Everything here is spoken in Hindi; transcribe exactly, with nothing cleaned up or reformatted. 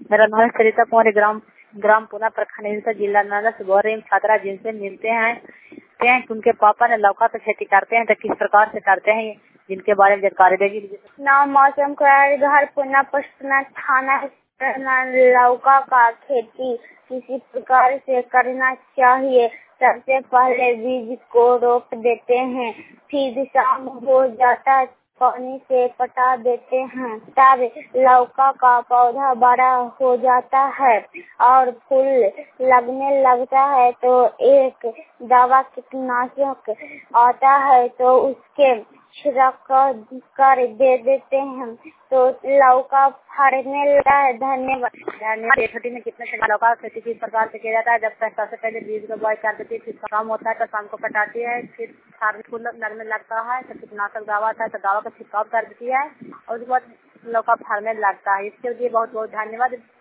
मेरा नाम सरिता कुमारी, ग्राम ग्राम पुना प्रखंड जिला नाला से बोल रही हूँ। छात्रा जिनसे मिलते हैं हैं कि उनके पापा ने लौका की खेती करते हैं तो किस प्रकार से करते हैं, जिनके बारे में जानकारी देगी। नाम मौसम घर पुना पश्चिम थाना लौका का खेती किसी प्रकार से करना चाहिए। सबसे पहले बीज को रोप देते हैं, फिर शाम हो जाता पानी से पटा देते हैं, तब लौका का पौधा बड़ा हो जाता है और फूल लगने लगता है तो एक दवा कीटनाशक आता है तो उसके छिड़क कर दे देते हैं तो लौका फड़ने लगता है। धन्यवाद। धन्यवाद। छोटी में कितने लौका खेती किस प्रकार से किया जाता है? जब तक सबसे पहले बीज को बोई कर देती है, फिर काम होता है तो शाम को पटाती है, फिर फूल लगने लगता है तो कीटनाशक दवा आता है तो दवा का छिड़काव कर देती है और उसके बाद लौका फड़ने लगता है। इसके लिए बहुत बहुत धन्यवाद।